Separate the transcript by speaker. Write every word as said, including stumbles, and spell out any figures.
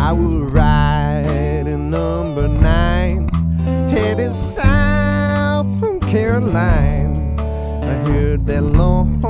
Speaker 1: I was riding number nine, headed south from Caroline. I heard that long